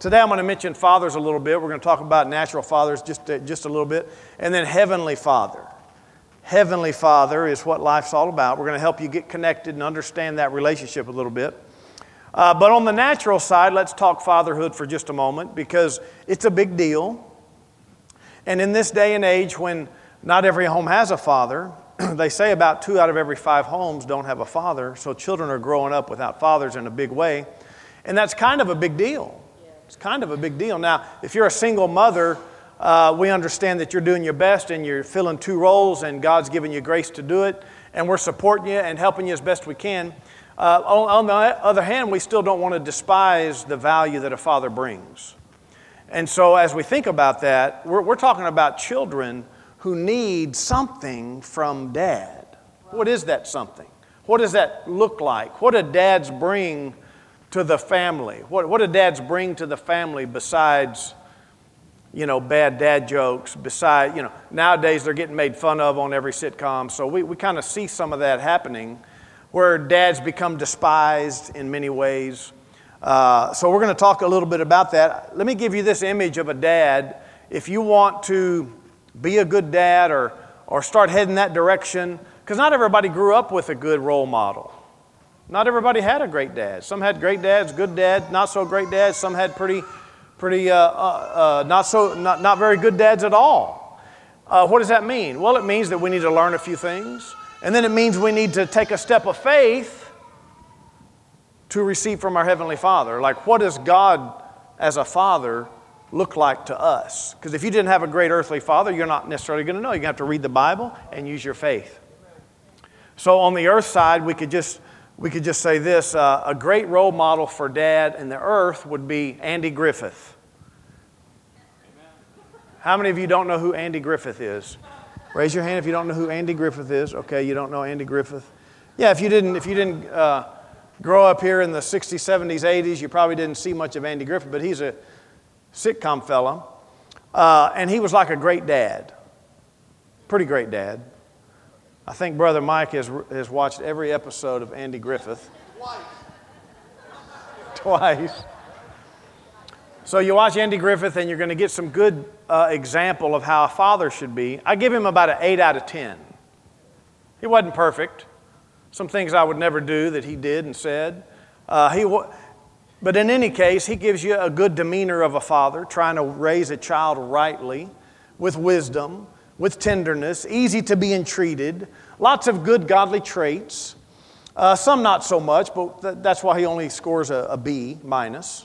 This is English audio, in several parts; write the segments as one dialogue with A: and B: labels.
A: Today I'm going to mention fathers a little bit. We're going to talk about natural fathers just a little bit. And then Heavenly Father. Heavenly Father is what life's all about. We're going to help you get connected and understand that relationship a little bit. But on the natural side, let's talk fatherhood for just a moment because it's a big deal. And in this day and age when not every home has a father, they say about 2 out of every 5 homes don't have a father. So children are growing up without fathers in a big way. And that's kind of a big deal. It's kind of a big deal. Now, if you're a single mother, we understand that you're doing your best and you're filling 2 roles and God's given you grace to do it. And we're supporting you and helping you as best we can. On the other hand, we still don't want to despise the value that a father brings. And so as we think about that, we're talking about children who need something from dad. What is that something? What does that look like? What do dads bring to the family? What do dads bring to the family besides, bad dad jokes? Besides, nowadays they're getting made fun of on every sitcom. So we kind of see some of that happening where dads become despised in many ways. So we're going to talk a little bit about that. Let me give you this image of a dad. If you want to be a good dad or start heading that direction, because not everybody grew up with a good role model. Not everybody had a great dad. Some had great dads, good dads, not so great dads. Some had pretty not very good dads at all. What does that mean? Well, it means that we need to learn a few things. And then it means we need to take a step of faith to receive from our Heavenly Father. Like, what does God as a father look like to us? Because if you didn't have a great earthly father, you're not necessarily going to know. You're going to have to read the Bible and use your faith. So on the earth side, we could just say this. A great role model for dad in the earth would be Andy Griffith. How many of you don't know who Andy Griffith is? Raise your hand if you don't know who Andy Griffith is. Okay, you don't know Andy Griffith. Yeah, if you didn't grow up here in the 60s, 70s, 80s, you probably didn't see much of Andy Griffith, but he's a sitcom fella. And he was like a great dad. Pretty great dad. I think Brother Mike has watched every episode of Andy Griffith. Twice. So you watch Andy Griffith and you're going to get some good example of how a father should be. I give him about an 8 out of 10. He wasn't perfect. Some things I would never do that he did and said. But in any case, he gives you a good demeanor of a father, trying to raise a child rightly, with wisdom, with tenderness, easy to be entreated, lots of good godly traits. Some not so much, but that's why he only scores a B minus.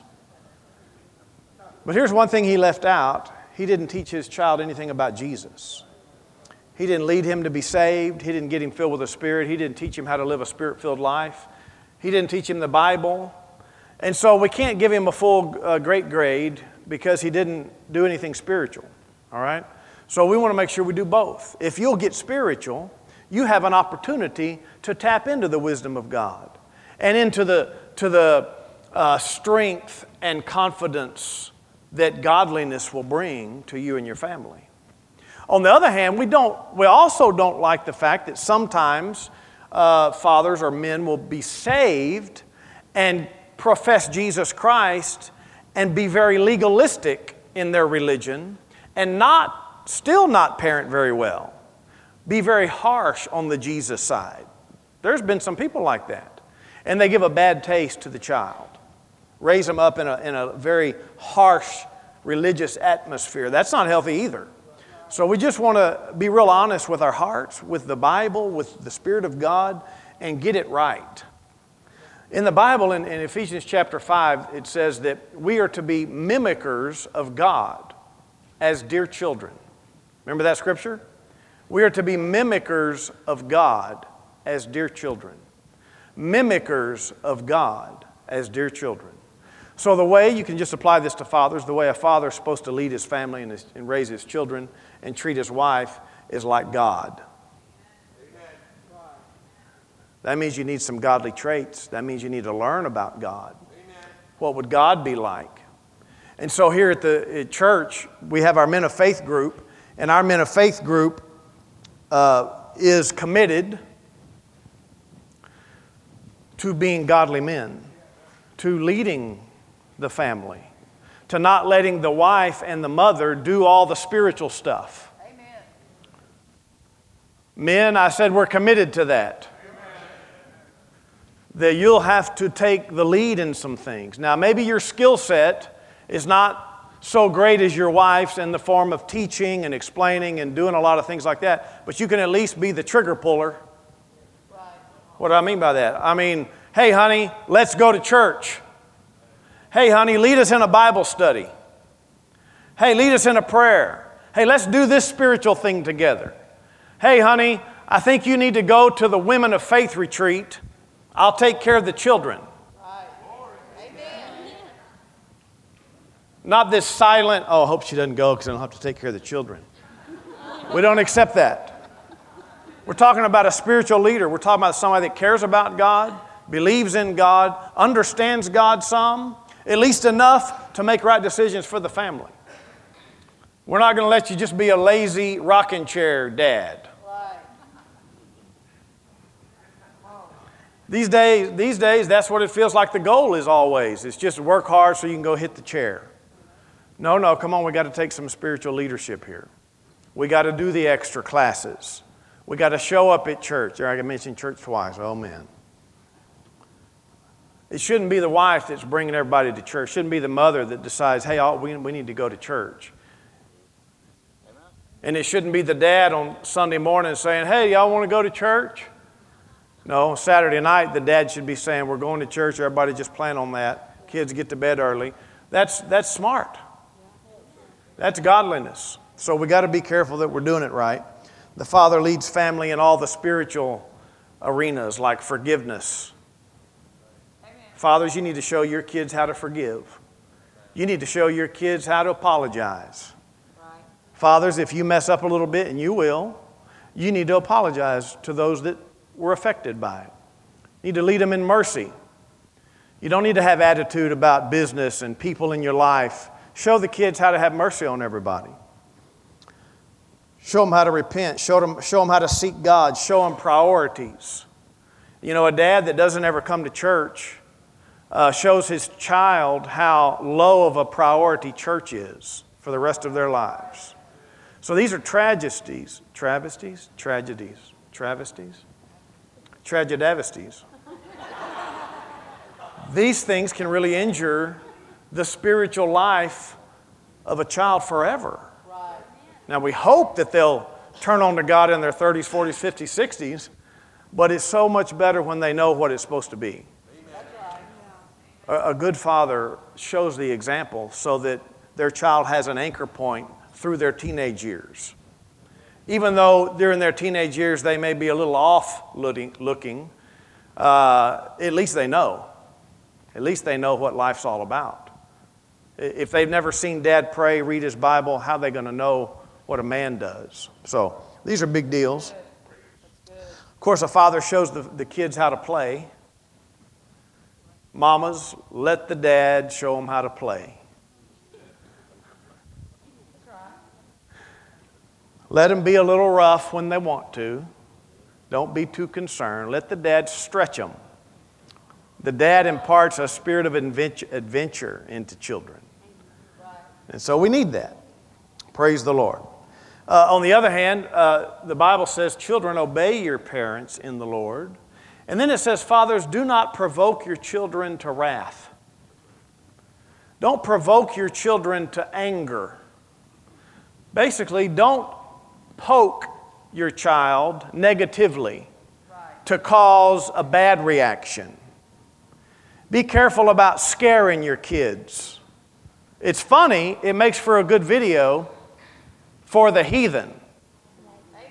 A: But here's one thing he left out. He didn't teach his child anything about Jesus. He didn't lead him to be saved. He didn't get him filled with the Spirit. He didn't teach him how to live a Spirit-filled life. He didn't teach him the Bible. And so we can't give him a full great grade because he didn't do anything spiritual. All right? So we want to make sure we do both. If you'll get spiritual, you have an opportunity to tap into the wisdom of God and into the strength and confidence that godliness will bring to you and your family. On the other hand, we also don't like the fact that sometimes fathers or men will be saved and profess Jesus Christ and be very legalistic in their religion and still not parent very well. Be very harsh on the Jesus side. There's been some people like that. And they give a bad taste to the child. Raise them up in a very harsh religious atmosphere. That's not healthy either. So we just want to be real honest with our hearts, with the Bible, with the Spirit of God, and get it right. In the Bible, in Ephesians chapter 5, it says that we are to be mimickers of God as dear children. Remember that scripture? We are to be mimickers of God as dear children. Mimickers of God as dear children. So the way, you can just apply this to fathers, the way a father is supposed to lead his family and raise his children and treat his wife is like God. That means you need some godly traits. That means you need to learn about God. What would God be like? And so here at church, we have our Men of Faith group, and our Men of Faith group is committed to being godly men, to leading the family, to not letting the wife and the mother do all the spiritual stuff.
B: Amen.
A: Men, I said we're committed to that. That you'll have to take the lead in some things. Now, maybe your skill set is not so great as your wife's in the form of teaching and explaining and doing a lot of things like that, but you can at least be the trigger puller.
B: Right.
A: What do I mean by that? I mean, hey, honey, let's go to church. Hey, honey, lead us in a Bible study. Hey, lead us in a prayer. Hey, let's do this spiritual thing together. Hey, honey, I think you need to go to the Women of Faith retreat. I'll take care of the children.
B: Right. Amen.
A: Not this silent, oh, I hope she doesn't go because I don't have to take care of the children. We don't accept that. We're talking about a spiritual leader. We're talking about somebody that cares about God, believes in God, understands God some, at least enough to make right decisions for the family. We're not going to let you just be a lazy rocking chair dad.
B: Right.
A: These days, that's what it feels like the goal is always. It's just work hard so you can go hit the chair. No, come on, we got to take some spiritual leadership here. We got to do the extra classes. We got to show up at church. I mentioned church twice. Oh, man. It shouldn't be the wife that's bringing everybody to church. It shouldn't be the mother that decides, hey, we need to go to church. And it shouldn't be the dad on Sunday morning saying, hey, y'all want to go to church? No, Saturday night, the dad should be saying, we're going to church. Everybody just plan on that. Kids get to bed early. That's smart. That's godliness. So we got to be careful that we're doing it right. The father leads family in all the spiritual arenas like forgiveness.
B: Amen.
A: Fathers, you need to show your kids how to forgive. You need to show your kids how to apologize.
B: Right.
A: Fathers, if you mess up a little bit, and you will, you need to apologize to those that were affected by it. You need to lead them in mercy. You don't need to have attitude about business and people in your life. Show the kids how to have mercy on everybody. Show them how to repent. Show them how to seek God. Show them priorities. You know, a dad that doesn't ever come to church shows his child how low of a priority church is for the rest of their lives. So these are tragedies. These things can really injure the spiritual life of a child forever.
B: Right.
A: Now, we hope that they'll turn on to God in their 30s, 40s, 50s, 60s, but it's so much better when they know what it's supposed to be.
B: That's right.
A: A good father shows the example so that their child has an anchor point through their teenage years. Even though during their teenage years they may be a little off-looking, at least they know. At least they know what life's all about. If they've never seen Dad pray, read his Bible, how are they going to know what a man does? So these are big deals. Of course, a father shows the kids how to play. Mamas, let the dad show them how to play. Let them be a little rough when they want to. Don't be too concerned. Let the dad stretch them. The dad imparts a spirit of adventure into children. And so we need that. Praise the Lord. On the other hand, the Bible says, children, obey your parents in the Lord. And then it says, fathers, do not provoke your children to wrath. Don't provoke your children to anger. Basically, don't poke your child negatively to cause a bad reaction. Be careful about scaring your kids. It's funny, it makes for a good video for the heathen.
B: Amen.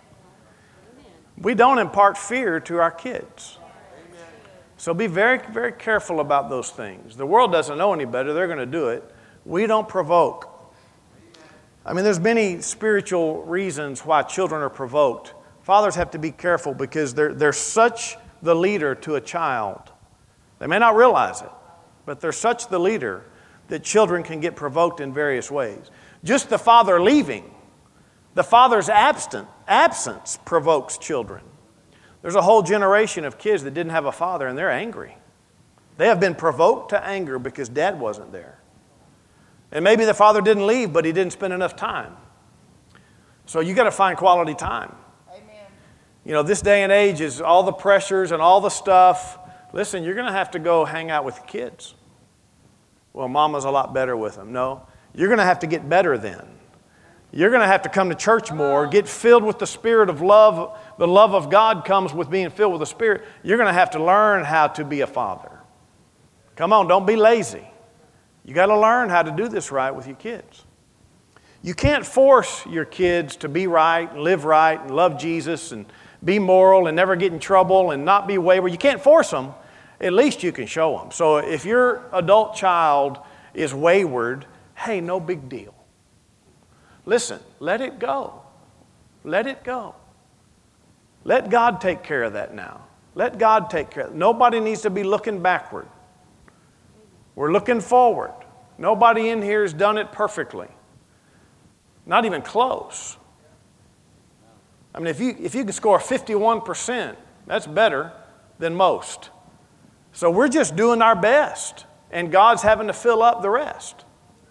A: We don't impart fear to our kids. So be very, very careful about those things. The world doesn't know any better. They're going to do it. We don't provoke. I mean, there's many spiritual reasons why children are provoked. Fathers have to be careful because they're such the leader to a child. They may not realize it, but they're such the leader that children can get provoked in various ways. Just the father leaving, the father's absence provokes children. There's a whole generation of kids that didn't have a father and they're angry. They have been provoked to anger because dad wasn't there. And maybe the father didn't leave, but he didn't spend enough time. So you got to find quality time.
B: Amen.
A: You know, this day and age is all the pressures and all the stuff. Listen, you're going to have to go hang out with the kids. Well, mama's a lot better with them. No, you're going to have to get better then. You're going to have to come to church more, get filled with the spirit of love. The love of God comes with being filled with the Spirit. You're going to have to learn how to be a father. Come on, don't be lazy. You got to learn how to do this right with your kids. You can't force your kids to be right and live right and love Jesus and be moral and never get in trouble and not be wayward. You can't force them. At least you can show them. So if your adult child is wayward, hey, no big deal. Listen, let it go. Let it go. Let God take care of that now. Let God take care of it. Nobody needs to be looking backward. We're looking forward. Nobody in here has done it perfectly. Not even close. I mean, if you can score 51%, that's better than most. So we're just doing our best, and God's having to fill up the rest.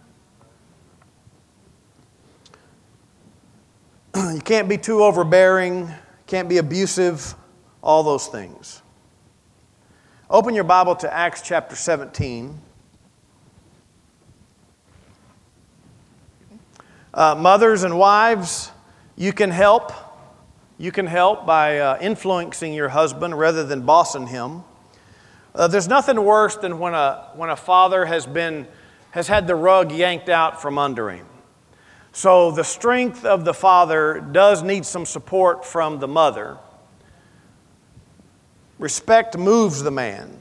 A: You can't be too overbearing, can't be abusive, all those things. Open your Bible to Acts chapter 17. Mothers and wives, you can help. You can help by influencing your husband rather than bossing him. There's nothing worse than when a father has had the rug yanked out from under him. So the strength of the father does need some support from the mother. Respect moves the man.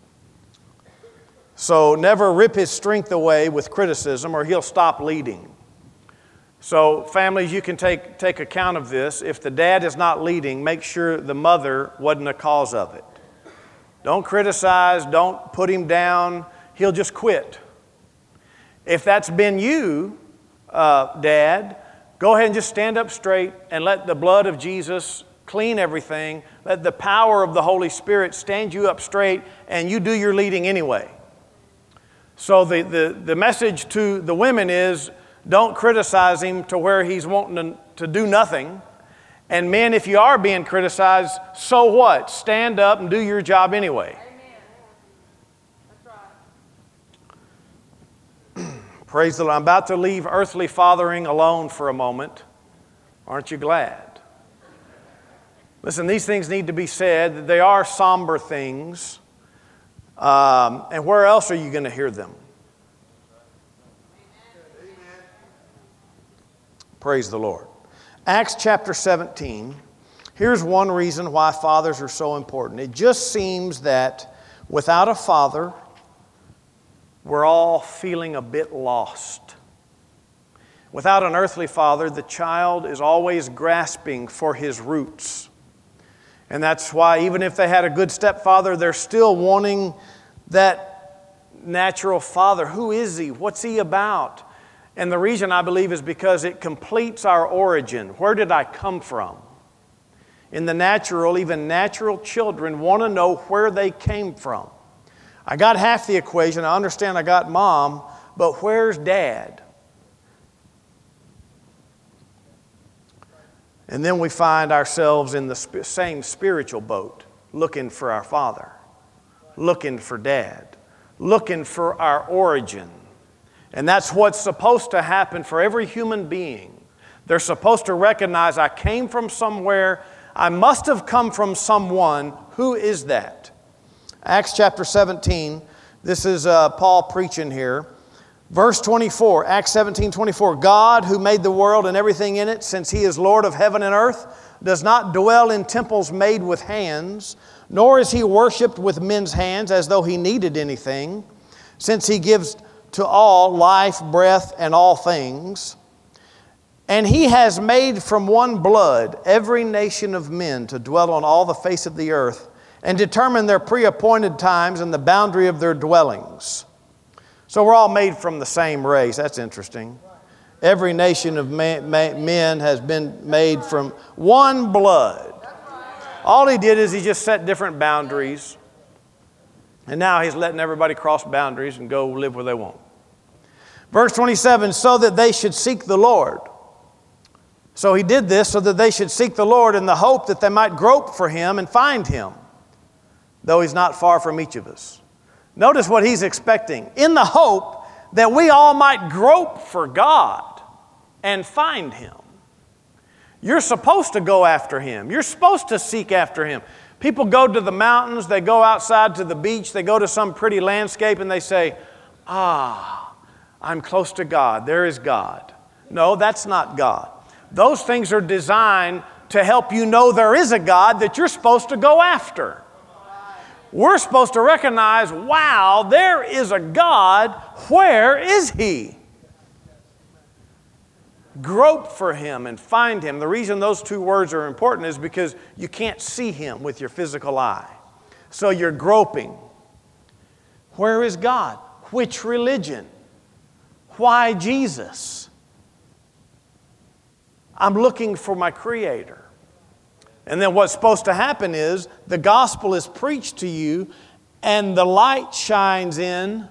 A: So never rip his strength away with criticism or he'll stop leading. So families, you can take account of this. If the dad is not leading, make sure the mother wasn't a cause of it. Don't criticize, don't put him down. He'll just quit. If that's been you, Dad, go ahead and just stand up straight and let the blood of Jesus clean everything. Let the power of the Holy Spirit stand you up straight and you do your leading anyway. So the message to the women is don't criticize him to where he's wanting to do nothing. And men, if you are being criticized, so what? Stand up and do your job anyway.
B: Amen. That's right.
A: Praise the Lord. I'm about to leave earthly fathering alone for a moment. Aren't you glad? Listen, these things need to be said. They are somber things. And where else are you going to hear them? Amen. Praise the Lord. Acts chapter 17. Here's one reason why fathers are so important. It just seems that without a father, we're all feeling a bit lost. Without an earthly father, the child is always grasping for his roots. And that's why even if they had a good stepfather, they're still wanting that natural father. Who is he? What's he about? And the reason, I believe, is because it completes our origin. Where did I come from? In the natural, even natural children want to know where they came from. I got half the equation. I understand I got mom, but where's dad? And then we find ourselves in the same spiritual boat, looking for our father, looking for dad, looking for our origin. And that's what's supposed to happen for every human being. They're supposed to recognize I came from somewhere. I must have come from someone. Who is that? Acts chapter 17. This is Paul preaching here. Verse 24, Acts 17:24. God, who made the world and everything in it, since He is Lord of heaven and earth, does not dwell in temples made with hands, nor is He worshipped with men's hands as though He needed anything, since He gives to all life, breath, and all things. And He has made from one blood every nation of men to dwell on all the face of the earth, and determined their pre-appointed times and the boundary of their dwellings. So we're all made from the same race. That's interesting. Every nation of men has been made from one blood. All He did is He just set different boundaries. And now He's letting everybody cross boundaries and go live where they want. Verse 27, so that they should seek the Lord. So he did this so that they should seek the Lord in the hope that they might grope for him and find him, though he's not far from each of us. Notice what he's expecting. In the hope that we all might grope for God and find him. You're supposed to go after him. You're supposed to seek after him. People go to the mountains, they go outside to the beach, they go to some pretty landscape and they say, I'm close to God. There is God. No, that's not God. Those things are designed to help you know there is a God that you're supposed to go after. We're supposed to recognize, wow, there is a God. Where is he? Grope for him and find him. The reason those two words are important is because you can't see him with your physical eye. So you're groping. Where is God? Which religion? Why Jesus? I'm looking for my Creator. And then what's supposed to happen is the gospel is preached to you and the light shines in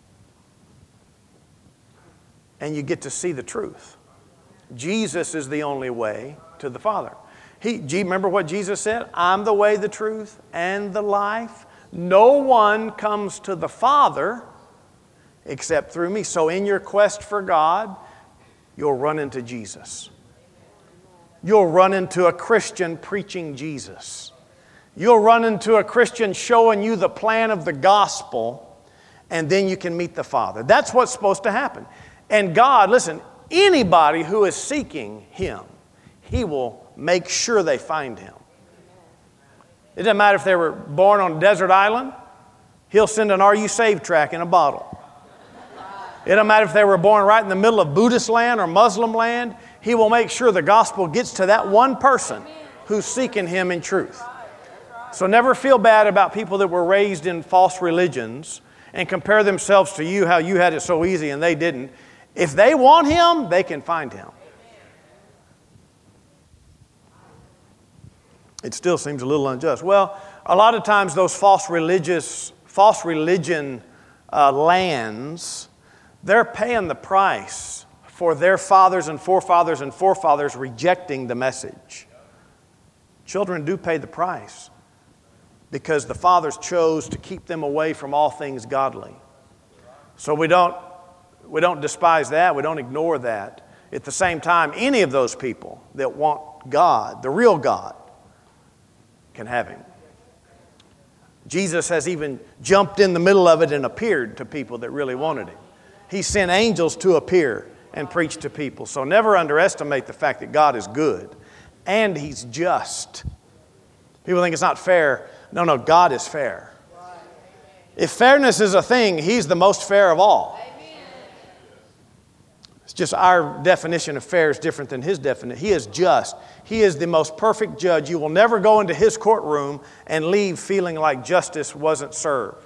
A: and you get to see the truth. Jesus is the only way to the Father. Remember what Jesus said? I'm the way, the truth, and the life. No one comes to the Father except through me. So in your quest for God, you'll run into Jesus. You'll run into a Christian preaching Jesus. You'll run into a Christian showing you the plan of the gospel, and then you can meet the Father. That's what's supposed to happen. And God, listen, anybody who is seeking him, he will make sure they find him. It doesn't matter if they were born on a desert island, he'll send an Are You Saved track in a bottle. It doesn't matter if they were born right in the middle of Buddhist land or Muslim land, he will make sure the gospel gets to that one person who's seeking him in truth. So never feel bad about people that were raised in false religions and compare themselves to you, how you had it so easy and they didn't. If they want him, they can find him. It still seems a little unjust. Well, a lot of times those false religion lands, they're paying the price for their fathers and forefathers rejecting the message. Children do pay the price because the fathers chose to keep them away from all things godly. So we don't despise that. We don't ignore that. At the same time, any of those people that want God, the real God, can have him. Jesus has even jumped in the middle of it and appeared to people that really wanted him. He sent angels to appear and preach to people. So never underestimate the fact that God is good and he's just. People think it's not fair. No, God is fair. If fairness is a thing, he's the most fair of all. It's just our definition of fair is different than his definition. He is just. He is the most perfect judge. You will never go into his courtroom and leave feeling like justice wasn't served.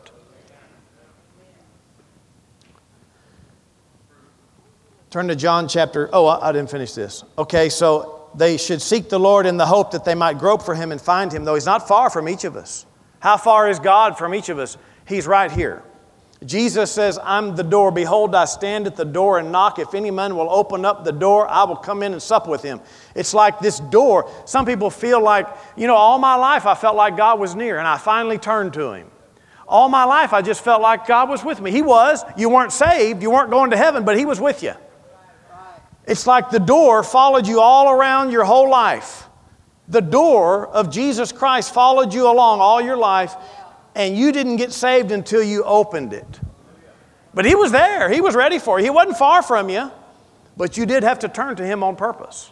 A: Turn to John chapter... I didn't finish this. Okay, so they should seek the Lord in the hope that they might grope for him and find him, though he's not far from each of us. How far is God from each of us? He's right here. Jesus says, I'm the door. Behold, I stand at the door and knock. If any man will open up the door, I will come in and sup with him. It's like this door. Some people feel like, all my life I felt like God was near, and I finally turned to him. All my life I just felt like God was with me. He was. You weren't saved. You weren't going to heaven, but he was with you. It's like the door followed you all around your whole life. The door of Jesus Christ followed you along all your life, and you didn't get saved until you opened it. But he was there. He was ready for you. He wasn't far from you, but you did have to turn to him on purpose.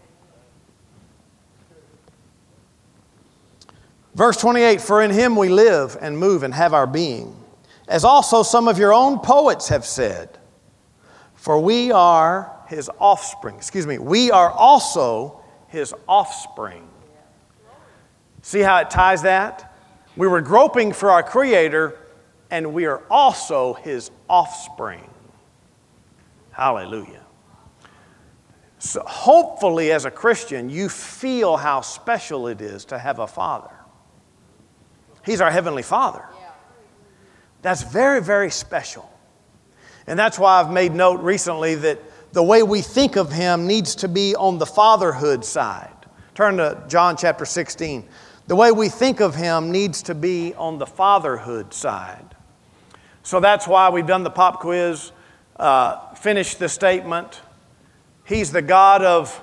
A: Verse 28, for in him we live and move and have our being, as also some of your own poets have said, for we are his offspring. We are also his offspring. See how it ties that? We were groping for our Creator, and we are also his offspring. Hallelujah. So hopefully, as a Christian, you feel how special it is to have a Father. He's our Heavenly Father. That's very, very special. And that's why I've made note recently that the way we think of Him needs to be on the fatherhood side. Turn to John chapter 16. The way we think of Him needs to be on the fatherhood side. So that's why we've done the pop quiz, finished the statement. He's the God of...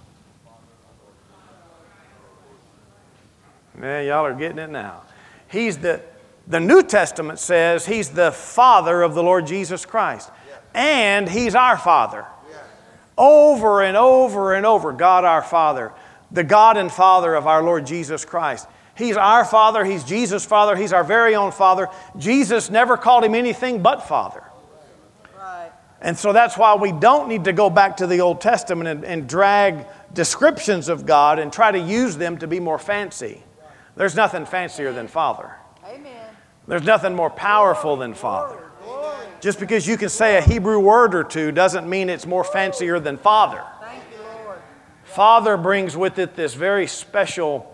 A: Man, y'all are getting it now. He's the New Testament says He's the Father of the Lord Jesus Christ. And He's our Father. Over and over and over, God our Father. The God and Father of our Lord Jesus Christ. He's our Father. He's Jesus' Father. He's our very own Father. Jesus never called Him anything but Father.
B: Right.
A: And so that's why we don't need to go back to the Old Testament and drag descriptions of God and try to use them to be more fancy. There's nothing fancier than Father.
B: Amen.
A: There's nothing more powerful than Father. Just because you can say a Hebrew word or two doesn't mean it's more fancier than Father.
B: Thank you, Lord.
A: Father brings with it this very special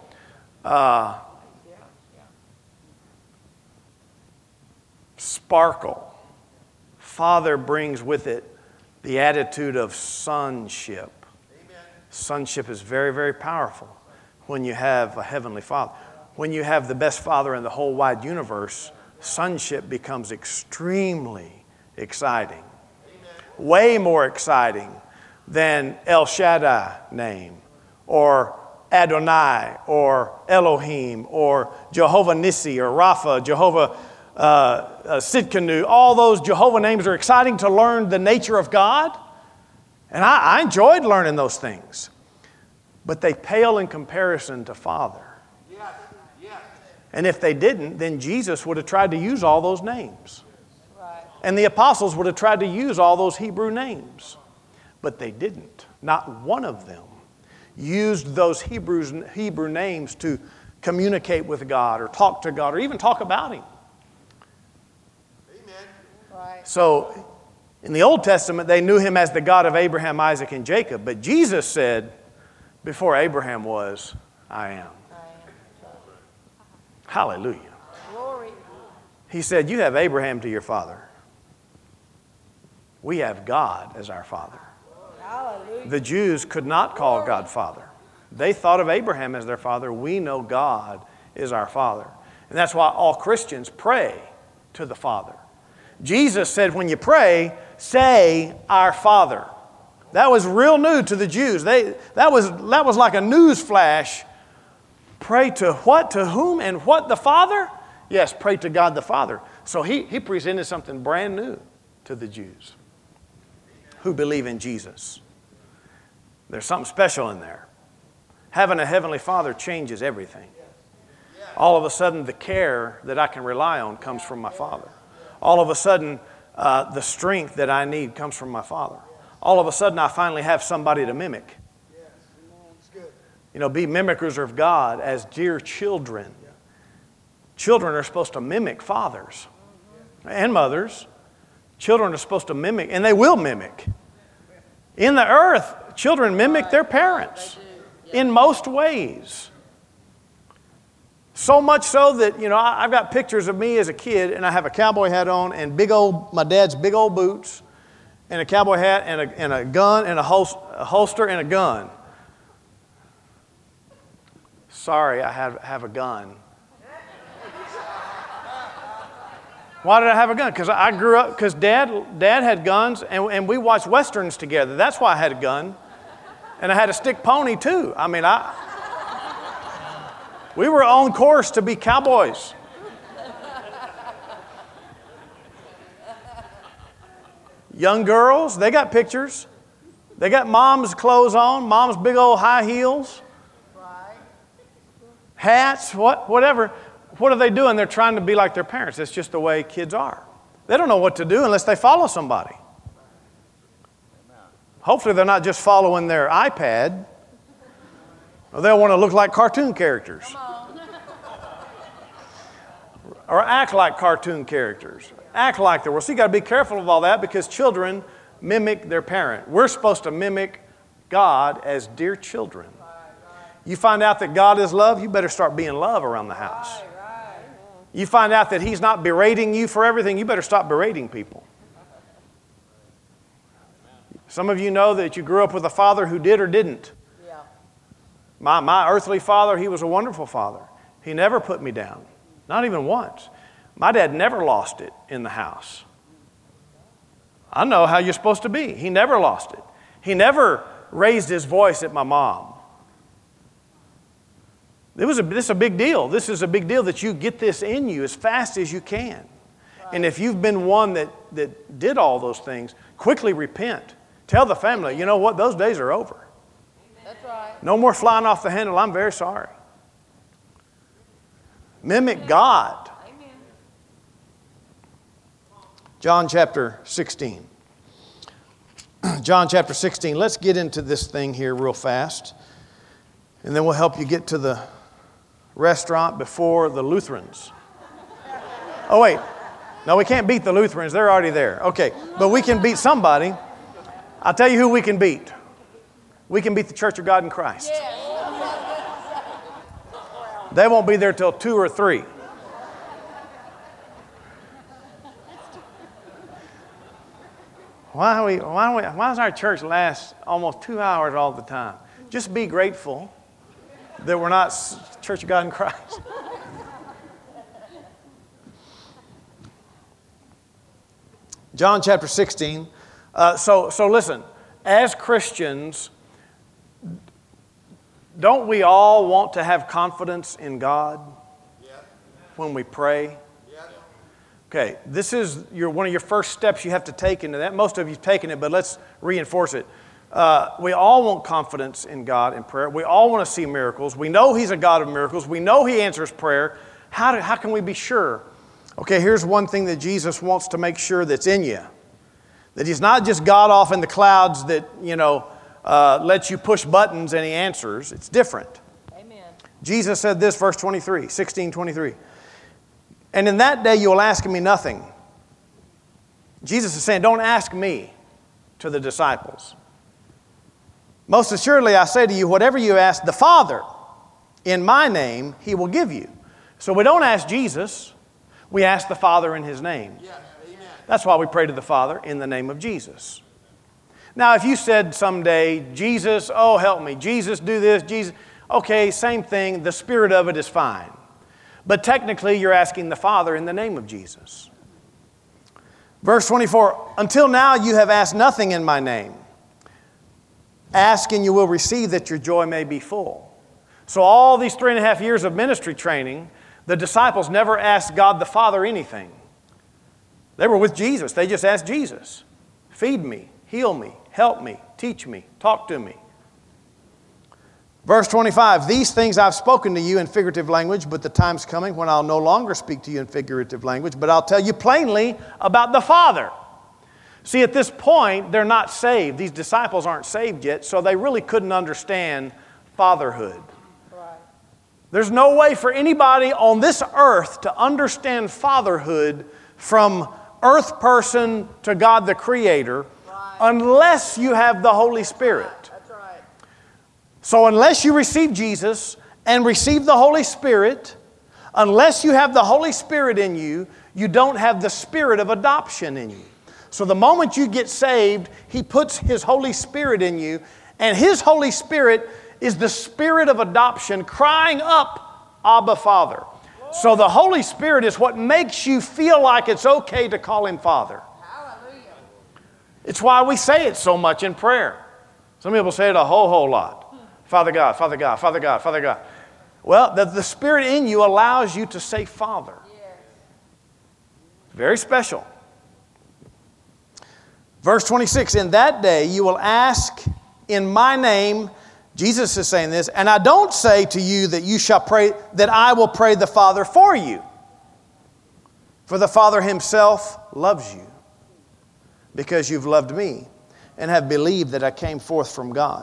A: sparkle. Father brings with it the attitude of sonship. Sonship is very, very powerful when you have a heavenly Father. When you have the best Father in the whole wide universe, sonship becomes extremely exciting. Way more exciting than El Shaddai name, or Adonai, or Elohim, or Jehovah Nissi, or Rapha, Jehovah Sidkenu. All those Jehovah names are exciting to learn the nature of God. And I enjoyed learning those things. But they pale in comparison to Father. And if they didn't, then Jesus would have tried to use all those names.
B: Right.
A: And the apostles would have tried to use all those Hebrew names. But they didn't. Not one of them used those Hebrew names to communicate with God or talk to God or even talk about Him.
B: Amen. Right.
A: So in the Old Testament, they knew Him as the God of Abraham, Isaac, and Jacob. But Jesus said, before Abraham was, I am. Hallelujah.
B: Glory.
A: He said, you have Abraham to your father. We have God as our father.
B: Hallelujah.
A: The Jews could not call God Father. They thought of Abraham as their father. We know God is our Father. And that's why all Christians pray to the Father. Jesus said, when you pray, say, our Father. That was real new to the Jews. That was like a news flash. Pray to what, to whom, and what, the Father? Yes, pray to God the Father. So he presented something brand new to the Jews who believe in Jesus. There's something special in there. Having a Heavenly Father changes everything. All of a sudden, the care that I can rely on comes from my Father. All of a sudden, the strength that I need comes from my Father. All of a sudden, I finally have somebody to mimic. Be mimickers of God as dear children. Children are supposed to mimic fathers and mothers. Children are supposed to mimic, and they will mimic. In the earth, children mimic their parents in most ways. So much so that, I've got pictures of me as a kid, and I have a cowboy hat on and my dad's big old boots, and a cowboy hat and a gun and a holster and a gun. Sorry, I have a gun. Why did I have a gun? Because I grew up, because Dad had guns, and we watched Westerns together. That's why I had a gun. And I had a stick pony, too. We were on course to be cowboys. Young girls, they got pictures. They got mom's clothes on, mom's big old high heels. Hats, whatever. What are they doing? They're trying to be like their parents. That's just the way kids are. They don't know what to do unless they follow somebody. Hopefully they're not just following their iPad. Or they'll want to look like cartoon characters. Or act like cartoon characters. Act like the world. So you got to be careful of all that because children mimic their parent. We're supposed to mimic God as dear children. You find out that God is love, you better start being love around the house. You find out that He's not berating you for everything, you better stop berating people. Some of you know that you grew up with a father who did or didn't.
B: Yeah.
A: My earthly father, he was a wonderful father. He never put me down, not even once. My dad never lost it in the house. I know how you're supposed to be. He never lost it. He never raised his voice at my mom. This is a big deal. This is a big deal that you get this in you as fast as you can. Right. And if you've been one that did all those things, quickly repent. Tell the family, you know what, those days are over.
B: That's right.
A: No more flying off the handle, I'm very sorry. Mimic God.
B: Amen.
A: John chapter 16. John chapter 16. Let's get into this thing here real fast. And then we'll help you get to the restaurant before the Lutherans. Oh, wait. No, we can't beat the Lutherans. They're already there. Okay. But we can beat somebody. I'll tell you who we can beat. We can beat the Church of God in Christ. They won't be there till 2 or 3. Why does our church last almost 2 hours all the time? Just be grateful that we're not Church of God in Christ. John chapter 16. So listen, as Christians, don't we all want to have confidence in God when we pray? Okay, this is one of your first steps you have to take into that. Most of you have taken it, but let's reinforce it. We all want confidence in God in prayer. We all want to see miracles. We know He's a God of miracles. We know He answers prayer. How can we be sure? Okay, here's one thing that Jesus wants to make sure that's in you. That He's not just God off in the clouds that, lets you push buttons and He answers. It's different.
B: Amen.
A: Jesus said this, verse 23, 16:23. And in that day you will ask me nothing. Jesus is saying, don't ask me to the disciples. Most assuredly I say to you, whatever you ask the Father in my name, He will give you. So we don't ask Jesus, we ask the Father in His name.
C: Yes, amen.
A: That's why we pray to the Father in the name of Jesus. Now, if you said someday, Jesus, oh, help me, Jesus, do this, Jesus, okay, same thing, the spirit of it is fine. But technically, you're asking the Father in the name of Jesus. Verse 24, until now you have asked nothing in my name. Ask and you will receive that your joy may be full. So all these 3.5 years of ministry training, the disciples never asked God the Father anything. They were with Jesus. They just asked Jesus, feed me, heal me, help me, teach me, talk to me. Verse 25, these things I've spoken to you in figurative language, but the time's coming when I'll no longer speak to you in figurative language, but I'll tell you plainly about the Father. See, at this point, they're not saved. These disciples aren't saved yet, so they really couldn't understand fatherhood.
B: Right.
A: There's no way for anybody on this earth to understand fatherhood from earth person to God the Creator unless you have the Holy Spirit.
B: That's right.
A: So unless you receive Jesus and receive the Holy Spirit, unless you have the Holy Spirit in you, you don't have the spirit of adoption in you. So the moment you get saved, He puts His Holy Spirit in you, and His Holy Spirit is the spirit of adoption crying up, Abba, Father. So the Holy Spirit is what makes you feel like it's okay to call Him Father.
B: Hallelujah.
A: It's why we say it so much in prayer. Some people say it a whole lot. Father God, Father God, Father God, Father God. Well, the Spirit in you allows you to say Father.
B: Yes.
A: Very special. Verse 26, in that day you will ask in my name, Jesus is saying this, and I don't say to you that you shall pray, that I will pray the Father for you. For the Father Himself loves you, because you've loved me and have believed that I came forth from God.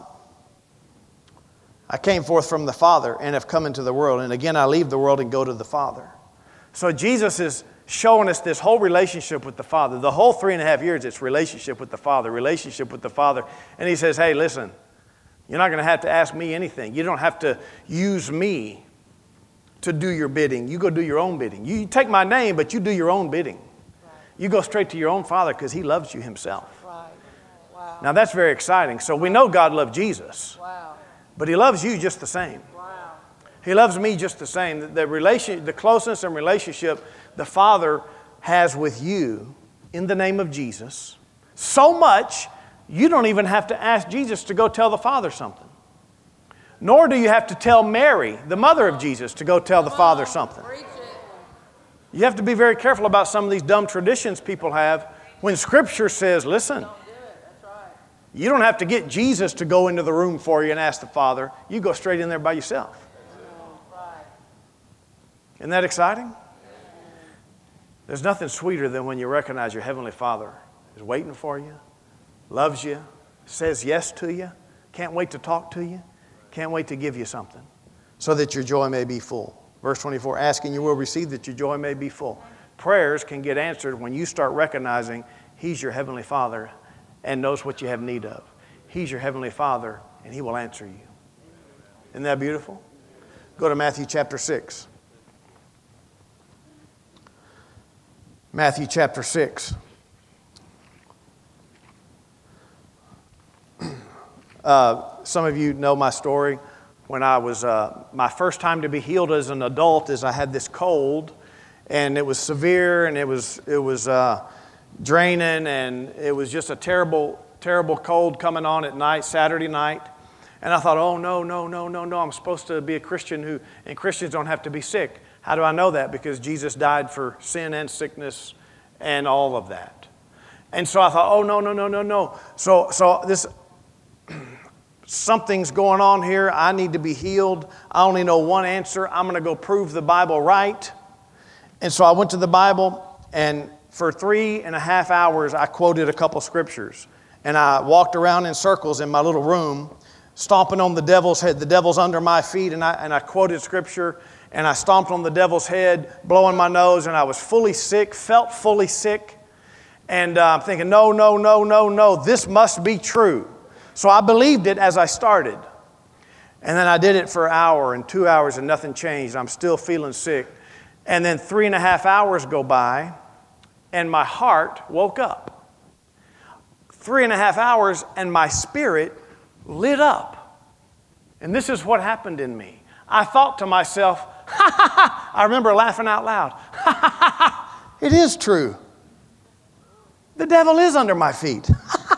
A: I came forth from the Father and have come into the world, and again I leave the world and go to the Father. So Jesus is showing us this whole relationship with the Father. The whole 3.5 years, it's relationship with the Father, relationship with the Father. And He says, hey, listen, you're not going to have to ask me anything. You don't have to use me to do your bidding. You go do your own bidding. You take my name, but you do your own bidding.
B: Right.
A: You go straight to your own Father because He loves you Himself.
B: Right. Wow.
A: Now that's very exciting. So we know God loved Jesus,
B: Wow.
A: but He loves you just the same.
B: Wow.
A: He loves me just the same. The closeness and relationship the Father has with you in the name of Jesus, so much you don't even have to ask Jesus to go tell the Father something. Nor do you have to tell Mary, the mother of Jesus, to go tell the Father something.
B: Preach it.
A: You have to be very careful about some of these dumb traditions people have when Scripture says, listen,
B: Don't do it. That's right.
A: you don't have to get Jesus to go into the room for you and ask the Father. You go straight in there by yourself.
B: Right.
A: Isn't that exciting? There's nothing sweeter than when you recognize your Heavenly Father is waiting for you, loves you, says yes to you, can't wait to talk to you, can't wait to give you something so that your joy may be full. Verse 24, ask and you will receive that your joy may be full. Prayers can get answered when you start recognizing He's your Heavenly Father and knows what you have need of. He's your Heavenly Father and He will answer you. Isn't that beautiful? Go to Matthew chapter 6. Matthew chapter 6. Some of you know my story. When I was, my first time to be healed as an adult is I had this cold, and it was severe, and it was draining, and it was just a terrible, terrible cold coming on at night, Saturday night. And I thought, oh, no, I'm supposed to be a Christian and Christians don't have to be sick. How do I know that? Because Jesus died for sin and sickness and all of that. And so I thought, oh, no. So this, something's going on here. I need to be healed. I only know one answer. I'm going to go prove the Bible right. And so I went to the Bible, and for 3.5 hours, I quoted a couple scriptures. And I walked around in circles in my little room, stomping on the devil's head. The devil's under my feet, and I quoted scripture, and I stomped on the devil's head, blowing my nose, and I was fully sick, felt fully sick. And I'm thinking, no, this must be true. So I believed it as I started. And then I did it for an hour and 2 hours, and nothing changed. I'm still feeling sick. And then 3.5 hours go by, and my heart woke up. 3.5 hours, and my spirit lit up. And this is what happened in me. I thought to myself, I remember laughing out loud. It is true. The devil is under my feet.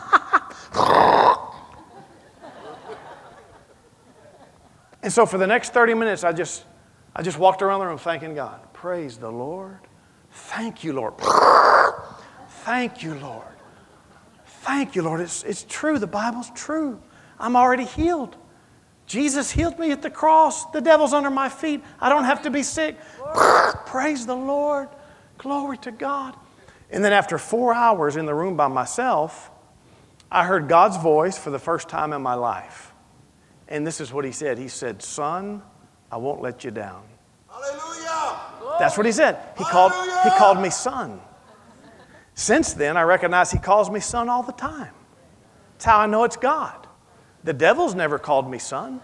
A: And so for the next 30 minutes, I just walked around the room thanking God. Praise the Lord. Thank you, Lord. Thank you, Lord. Thank you, Lord. It's true. The Bible's true. I'm already healed. Jesus healed me at the cross. The devil's under my feet. I don't have to be sick. Praise the Lord. Glory to God. And then after 4 hours in the room by myself, I heard God's voice for the first time in my life. And this is what He said. He said, son, I won't let you down.
C: Hallelujah.
A: That's what He said. He called me son. Since then, I recognize He calls me son all the time. That's how I know it's God. The devil's never called me son.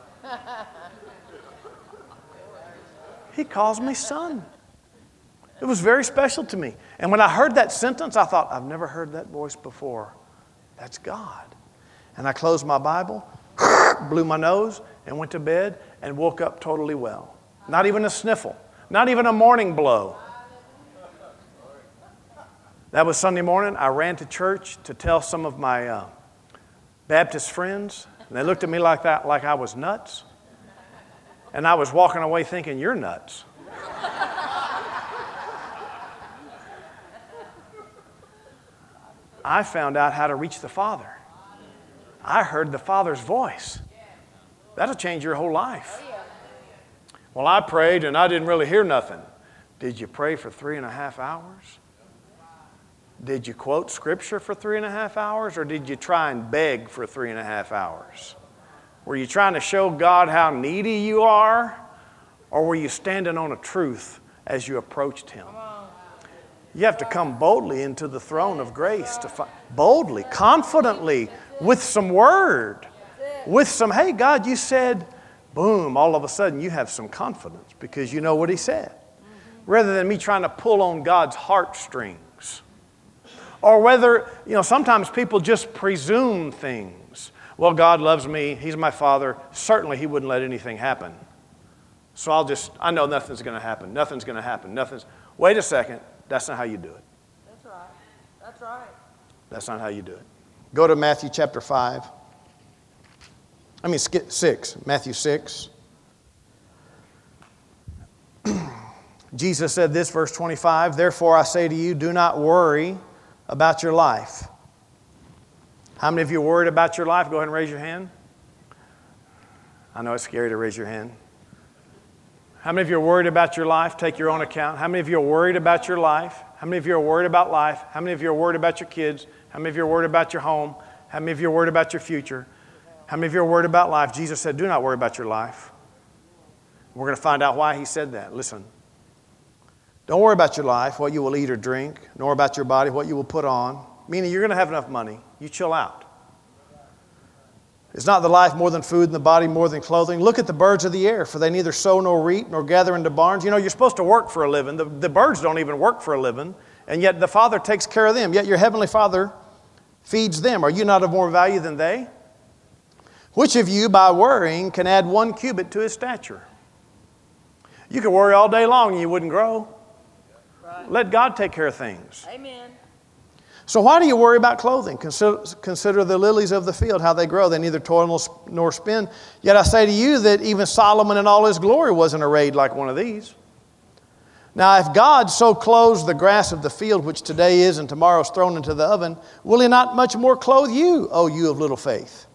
A: He calls me son. It was very special to me. And when I heard that sentence, I thought, I've never heard that voice before. That's God. And I closed my Bible, blew my nose, and went to bed and woke up totally well. Not even a sniffle. Not even a morning blow. That was Sunday morning. I ran to church to tell some of my Baptist friends. And they looked at me like I was nuts. And I was walking away thinking, you're nuts. I found out how to reach the Father. I heard the Father's voice. That'll change your whole life. Well, I prayed and I didn't really hear nothing. Did you pray for 3.5 hours? Did you quote Scripture for 3.5 hours, or did you try and beg for 3.5 hours? Were you trying to show God how needy you are, or were you standing on a truth as you approached Him? You have to come boldly into the throne of grace to boldly, confidently, with some word, with some, hey, God, you said, boom, all of a sudden you have some confidence because you know what He said. Rather than me trying to pull on God's heartstrings. Or whether, sometimes people just presume things. Well, God loves me. He's my Father. Certainly He wouldn't let anything happen. So I know nothing's going to happen. Nothing's going to happen. Wait a second. That's not how you do it.
B: That's right. That's right.
A: That's not how you do it. Go to Matthew chapter 5. Skip 6. Matthew 6. Jesus said this, verse 25, "Therefore I say to you, do not worry about your life." How many of you are worried about your life? Go ahead and raise your hand. I know it's scary to raise your hand. How many of you are worried about your life? Take your own account. How many of you are worried about your life? How many of you are worried about life? How many of you are worried about your kids? How many of you are worried about your home? How many of you are worried about your future? How many of you are worried about life? Jesus said, do not worry about your life. We're going to find out why He said that. Listen. Don't worry about your life, what you will eat or drink, nor about your body, what you will put on. Meaning you're going to have enough money. You chill out. Is not the life more than food and the body more than clothing? Look at the birds of the air, for they neither sow nor reap nor gather into barns. You're supposed to work for a living. The birds don't even work for a living, and yet the Father takes care of them. Yet your heavenly Father feeds them. Are you not of more value than they? Which of you, by worrying, can add 1 cubit to his stature? You could worry all day long and you wouldn't grow.
B: Right.
A: Let God take care of things.
B: Amen.
A: So why do you worry about clothing? Consider the lilies of the field, how they grow. They neither toil nor spin. Yet I say to you that even Solomon in all his glory wasn't arrayed like one of these. Now if God so clothes the grass of the field, which today is and tomorrow is thrown into the oven, will He not much more clothe you, O you of little faith?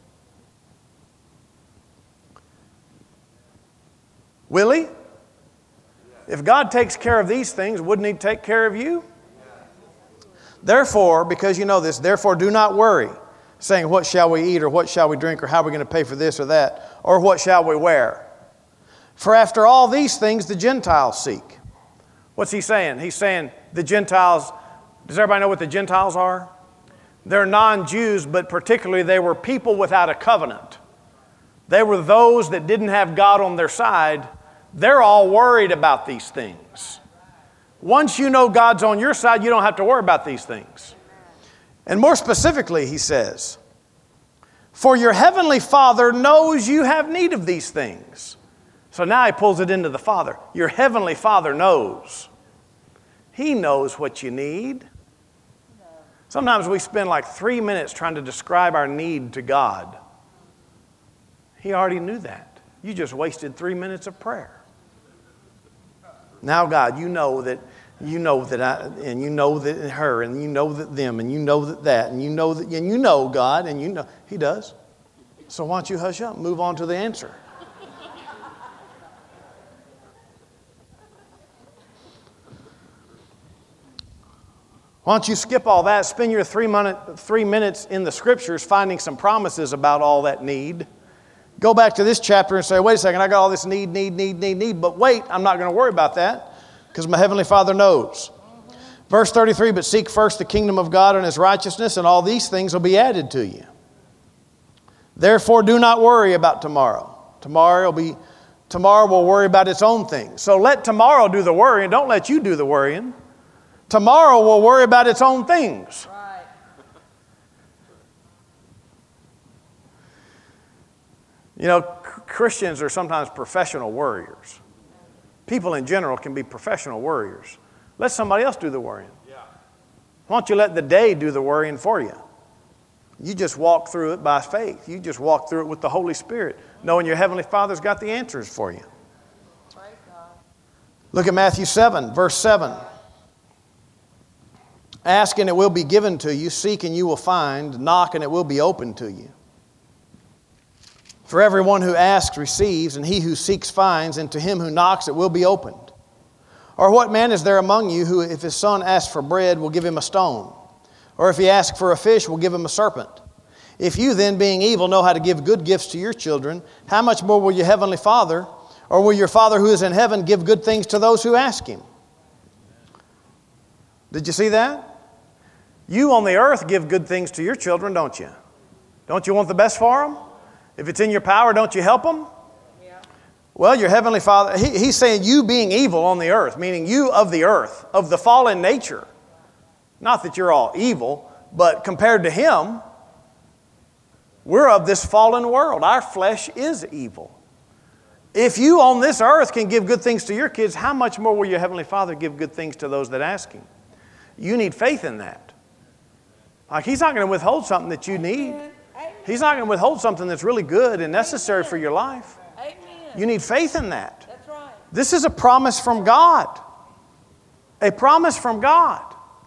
A: Will He? If God takes care of these things, wouldn't He take care of you? Therefore, because you know this, therefore do not worry, saying, what shall we eat, or what shall we drink, or how are we going to pay for this or that, or what shall we wear? For after all these things the Gentiles seek. What's He saying? He's saying the Gentiles, does everybody know what the Gentiles are? They're non-Jews, but particularly they were people without a covenant. They were those that didn't have God on their side. They're all worried about these things. Once you know God's on your side, you don't have to worry about these things. And more specifically, He says, for your heavenly Father knows you have need of these things. So now He pulls it into the Father. Your heavenly Father knows. He knows what you need. Sometimes we spend like 3 minutes trying to describe our need to God. He already knew that. You just wasted 3 minutes of prayer. Now, God, you know that I, and you know that her, and you know that them, and you know that, and you know that, and you know God, and you know He does. So why don't you hush up and move on to the answer? Why don't you skip all that, spend your 3 minutes in the Scriptures finding some promises about all that need. Go back to this chapter and say, wait a second, I got all this need. But wait, I'm not going to worry about that because my Heavenly Father knows. Verse 33, but seek first the kingdom of God and His righteousness, and all these things will be added to you. Therefore, do not worry about tomorrow. Tomorrow will worry about its own things. So let tomorrow do the worrying. Don't let you do the worrying. Tomorrow will worry about its own things.
B: Right.
A: Christians are sometimes professional worriers. People in general can be professional worriers. Let somebody else do the worrying. Why don't you let the day do the worrying for you? You just walk through it by faith. You just walk through it with the Holy Spirit, knowing your Heavenly Father's got the answers for you.
B: Praise God.
A: Look at Matthew 7, verse 7. Ask and it will be given to you. Seek and you will find. Knock and it will be opened to you. For everyone who asks receives, and he who seeks finds, and to him who knocks it will be opened. Or what man is there among you who, if his son asks for bread, will give him a stone? Or if he asks for a fish, will give him a serpent? If you then, being evil, know how to give good gifts to your children, how much more will your heavenly Father, or will your Father who is in heaven, give good things to those who ask Him? Did you see that? You on the earth give good things to your children, don't you? Don't you want the best for them? If it's in your power, don't you help them?
B: Yeah.
A: Well, your heavenly Father, He's saying you being evil on the earth, meaning you of the earth, of the fallen nature. Not that you're all evil, but compared to Him, we're of this fallen world. Our flesh is evil. If you on this earth can give good things to your kids, how much more will your Heavenly Father give good things to those that ask Him? You need faith in that. Like, He's not going to withhold something that you need. He's not going to withhold something that's really good and necessary for your life.
B: Amen.
A: You need faith in that.
B: That's right.
A: This is a promise from God. A promise from God.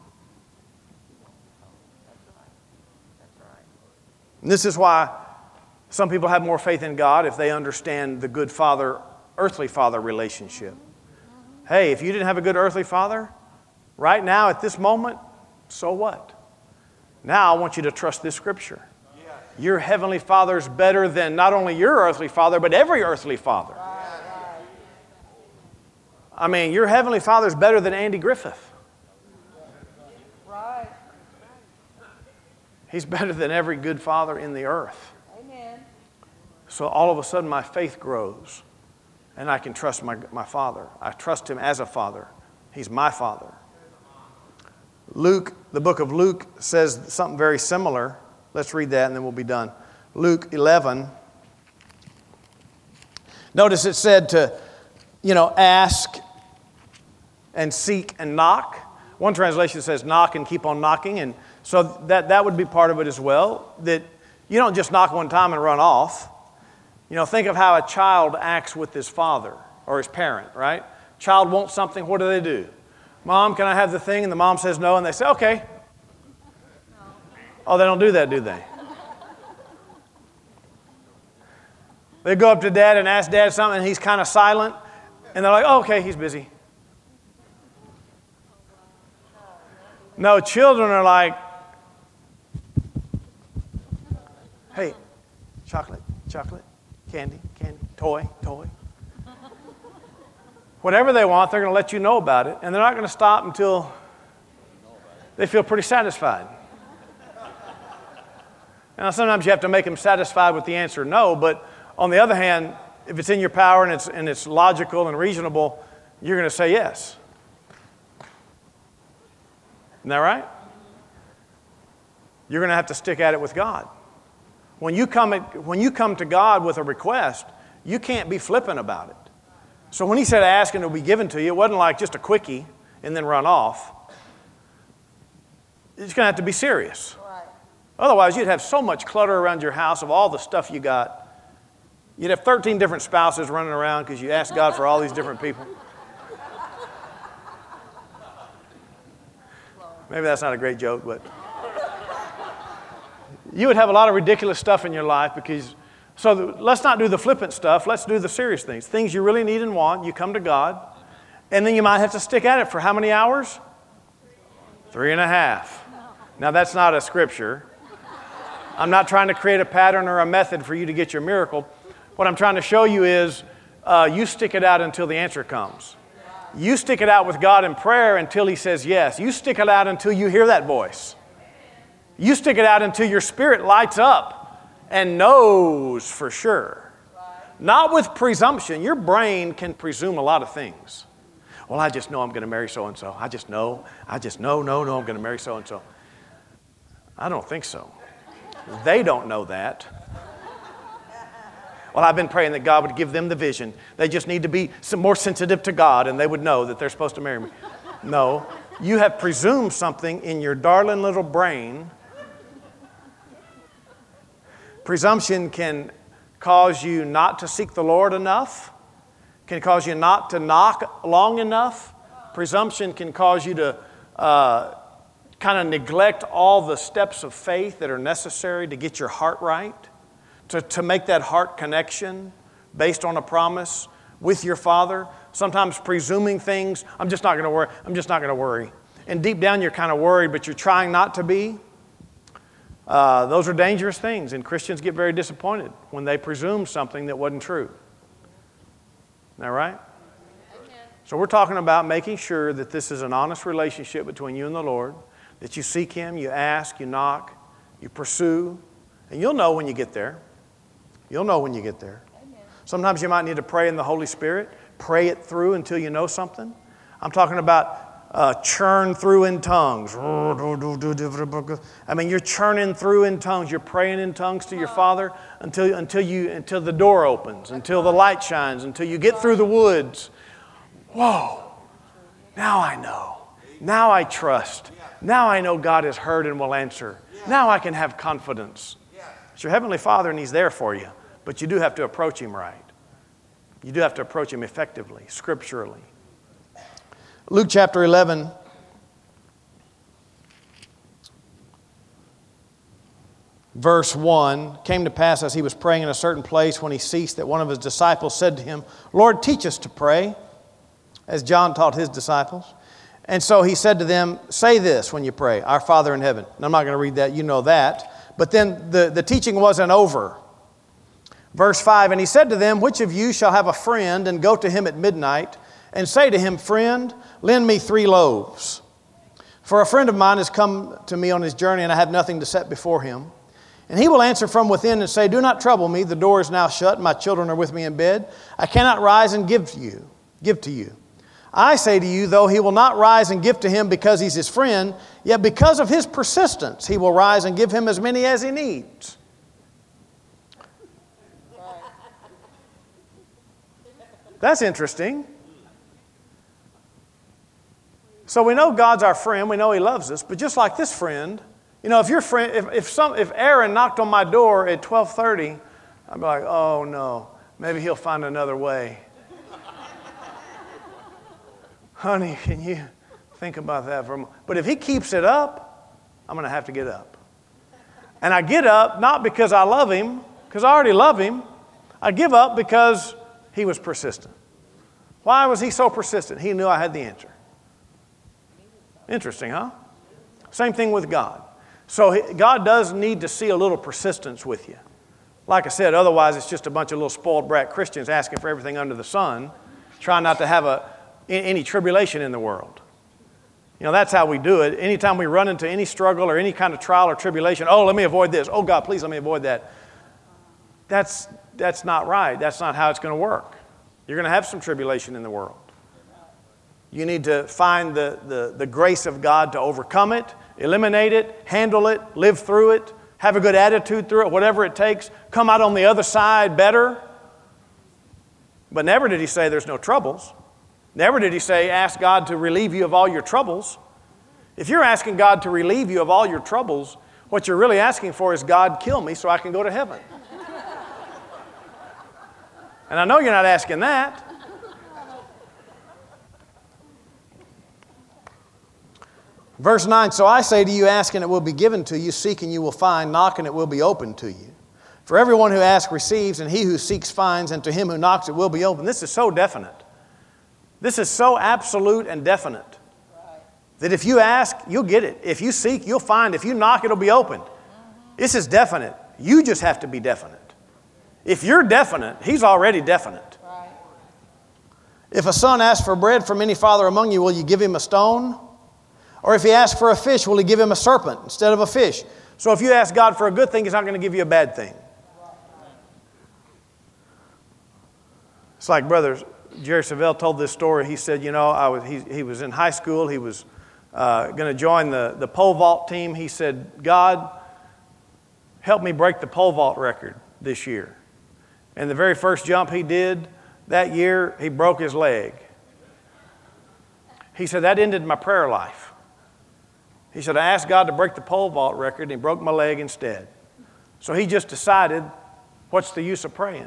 B: That's right.
A: And this is why some people have more faith in God if they understand the good father, earthly father relationship. Hey, if you didn't have a good earthly father, right now at this moment, so what? Now I want you to trust this scripture. Your heavenly Father is better than not only your earthly father, but every earthly father. I mean, your heavenly Father is better than Andy Griffith.
B: Right.
A: He's better than every good father in the earth.
B: Amen.
A: So all of a sudden my faith grows and I can trust my Father. I trust Him as a Father. He's my Father. Luke, the book of Luke says something very similar. Let's read that and then we'll be done. Luke 11. Notice it said to, ask and seek and knock. One translation says knock and keep on knocking. And so that would be part of it as well. That you don't just knock one time and run off. Think of how a child acts with his father or his parent, right? Child wants something, what do? Mom, can I have the thing? And the mom says no, and they say, okay. Oh, they don't do that, do they? They go up to Dad and ask Dad something, and he's kind of silent. And they're like, oh, okay, he's busy. No, children are like, hey, chocolate, candy, toy. Whatever they want, they're going to let you know about it, and they're not going to stop until they feel pretty satisfied. Now, sometimes you have to make them satisfied with the answer no, but on the other hand, if it's in your power and it's logical and reasonable, you're going to say yes. Isn't that right? You're going to have to stick at it with God. When you come to God with a request, you can't be flippant about it. So when He said ask and it will be given to you, it wasn't like just a quickie and then run off. It's going to have to be serious.
B: Right.
A: Otherwise, you'd have so much clutter around your house of all the stuff you got. You'd have 13 different spouses running around because you asked God for all these different people. Maybe that's not a great joke, but you would have a lot of ridiculous stuff in your life because, let's not do the flippant stuff. Let's do the serious things. Things you really need and want. You come to God, and then you might have to stick at it for how many hours? 3.5. Now, that's not a scripture. I'm not trying to create a pattern or a method for you to get your miracle. What I'm trying to show you is you stick it out until the answer comes. You stick it out with God in prayer until He says yes. You stick it out until you hear that voice. You stick it out until your spirit lights up and knows for sure. Not with presumption. Your brain can presume a lot of things. Well, I just know I'm going to marry so-and-so. I just know, I'm going to marry so-and-so. I don't think so. They don't know that. Well, I've been praying that God would give them the vision. They just need to be some more sensitive to God and they would know that they're supposed to marry me. No, you have presumed something in your darling little brain. Presumption can cause you not to seek the Lord enough, can cause you not to knock long enough. Presumption can cause you to kind of neglect all the steps of faith that are necessary to get your heart right. To make that heart connection based on a promise with your Father. Sometimes presuming things, I'm just not going to worry. And deep down you're kind of worried, but you're trying not to be. Those are dangerous things, and Christians get very disappointed when they presume something that wasn't true. Isn't that right? Amen. So we're talking about making sure that this is an honest relationship between you and the Lord, that you seek Him, you ask, you knock, you pursue, and you'll know when you get there. You'll know when you get there. Amen. Sometimes you might need to pray in the Holy Spirit. Pray it through until you know something. I'm talking about churn through in tongues. I mean, you're churning through in tongues. You're praying in tongues to your Father until the door opens, until the light shines, until you get through the woods. Whoa, now I know. Now I trust. Now I know God has heard and will answer. Now I can have confidence. It's your Heavenly Father and He's there for you. But you do have to approach Him right. You do have to approach Him effectively, scripturally. Luke chapter 11. Verse 1, came to pass as He was praying in a certain place when He ceased that one of His disciples said to Him, Lord, teach us to pray, as John taught his disciples. And so He said to them, say this when you pray, Our Father in heaven. And I'm not going to read that, you know that. But then the teaching wasn't over. Verse 5, and He said to them, which of you shall have a friend and go to him at midnight and say to him, Friend, lend me 3 loaves. For a friend of mine has come to me on his journey and I have nothing to set before him. And he will answer from within and say, Do not trouble me, the door is now shut, and my children are with me in bed. I cannot rise and give to you. I say to you, though he will not rise and give to him because he's his friend, yet because of his persistence, he will rise and give him as many as he needs. That's interesting. So we know God's our friend. We know He loves us. But just like this friend, you know, if Aaron knocked on my door at 12:30, I'd be like, oh no, maybe he'll find another way. Honey, can you think about that for a moment? But if he keeps it up, I'm going to have to get up. And I get up not because I love him, because I already love him. I give up because he was persistent. Why was he so persistent? He knew I had the answer. Interesting, huh? Same thing with God. So God does need to see a little persistence with you. Like I said, otherwise it's just a bunch of little spoiled brat Christians asking for everything under the sun, trying not to have any tribulation in the world. You know, that's how we do it. Anytime we run into any struggle or any kind of trial or tribulation, oh, let me avoid this. Oh, God, please let me avoid that. That's not right. That's not how it's going to work. You're going to have some tribulation in the world. You need to find the grace of God to overcome it, eliminate it, handle it, live through it, have a good attitude through it, whatever it takes. Come out on the other side better. But never did He say there's no troubles. Never did He say ask God to relieve you of all your troubles. If you're asking God to relieve you of all your troubles, what you're really asking for is, God, kill me so I can go to heaven. And I know you're not asking that. Verse 9, so I say to you, ask and it will be given to you, seek and you will find, knock and it will be opened to you. For everyone who asks receives, and he who seeks finds, and to him who knocks it will be opened. This is so definite. This is so absolute and definite. That if you ask, you'll get it. If you seek, you'll find. If you knock, it'll be opened. This is definite. You just have to be definite. If you're definite, He's already definite. Right. If a son asks for bread from any father among you, will you give him a stone? Or if he asks for a fish, will He give him a serpent instead of a fish? So if you ask God for a good thing, He's not going to give you a bad thing. It's like Brother Jerry Savelle told this story. He said, you know, he was in high school. He was going to join the pole vault team. He said, God, help me break the pole vault record this year. And the very first jump he did that year, he broke his leg. He said, that ended my prayer life. He said, I asked God to break the pole vault record, and He broke my leg instead. So he just decided, what's the use of praying?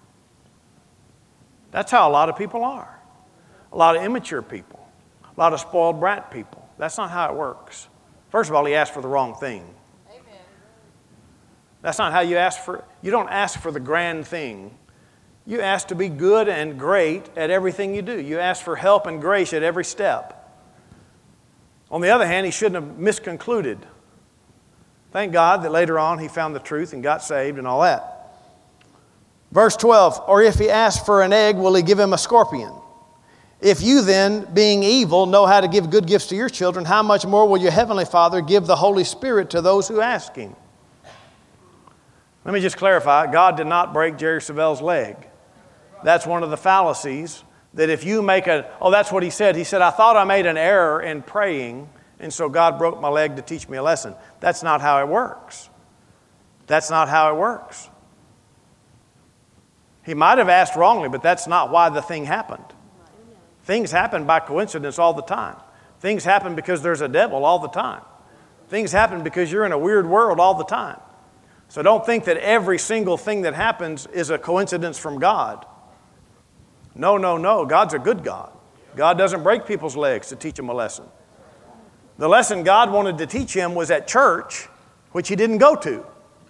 A: That's how a lot of people are. A lot of immature people. A lot of spoiled brat people. That's not how it works. First of all, he asked for the wrong thing. Amen. That's not how you ask for. You don't ask for the grand thing. You ask to be good and great at everything you do. You ask for help and grace at every step. On the other hand, he shouldn't have misconcluded. Thank God that later on he found the truth and got saved and all that. Verse 12, or if he asks for an egg, will He give him a scorpion? If you then, being evil, know how to give good gifts to your children, how much more will your heavenly Father give the Holy Spirit to those who ask Him? Let me just clarify, God did not break Jerry Savelle's leg. That's one of the fallacies That if you make that's what he said. He said, I thought I made an error in praying, and so God broke my leg to teach me a lesson. That's not how it works. That's not how it works. He might have asked wrongly, but that's not why the thing happened. Things happen by coincidence all the time. Things happen because there's a devil all the time. Things happen because you're in a weird world all the time. So don't think that every single thing that happens is a coincidence from God. No, no, no. God's a good God. God doesn't break people's legs to teach them a lesson. The lesson God wanted to teach him was at church, which he didn't go to.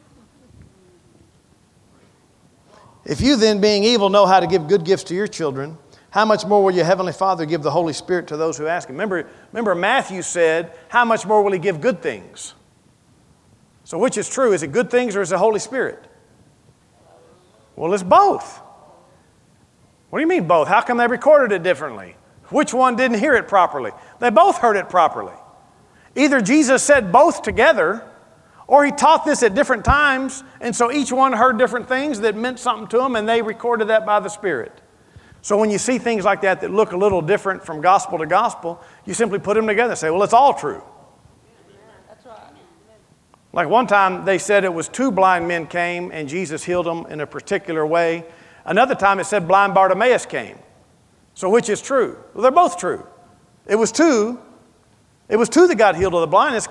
A: If you then, being evil, know how to give good gifts to your children, how much more will your heavenly Father give the Holy Spirit to those who ask him? Remember Matthew said, how much more will he give good things? So which is true? Is it good things or is it Holy Spirit? Well, it's both. What do you mean both? How come they recorded it differently? Which one didn't hear it properly? They both heard it properly. Either Jesus said both together, or he taught this at different times, and so each one heard different things that meant something to them, and they recorded that by the Spirit. So when you see things like that look a little different from gospel to gospel, you simply put them together and say, well, it's all true.
B: That's right.
A: Like one time they said it was 2 blind men came and Jesus healed them in a particular way. Another time it said blind Bartimaeus came. So which is true? Well, they're both true. It was two that got healed of the blindness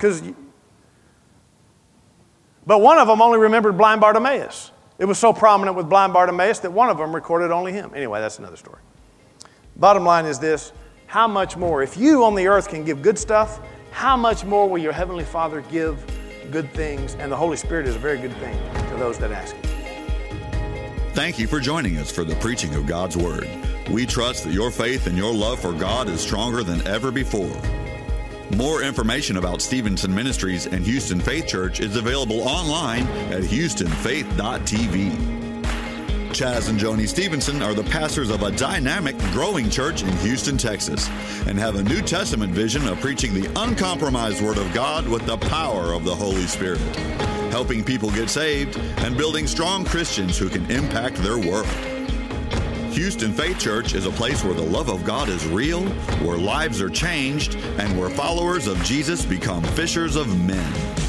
A: but one of them only remembered blind Bartimaeus. It was so prominent with blind Bartimaeus that one of them recorded only him. Anyway, that's another story. Bottom line is this: how much more? If you on the earth can give good stuff, how much more will your Heavenly Father give good things? And the Holy Spirit is a very good thing to those that ask Him.
C: Thank you for joining us for the preaching of God's Word. We trust that your faith and your love for God is stronger than ever before. More information about Stevenson Ministries and Houston Faith Church is available online at houstonfaith.tv. Chaz and Joni Stevenson are the pastors of a dynamic, growing church in Houston, Texas, and have a New Testament vision of preaching the uncompromised Word of God with the power of the Holy Spirit, helping people get saved and building strong Christians who can impact their world. Houston Faith Church is a place where the love of God is real, where lives are changed, and where followers of Jesus become fishers of men.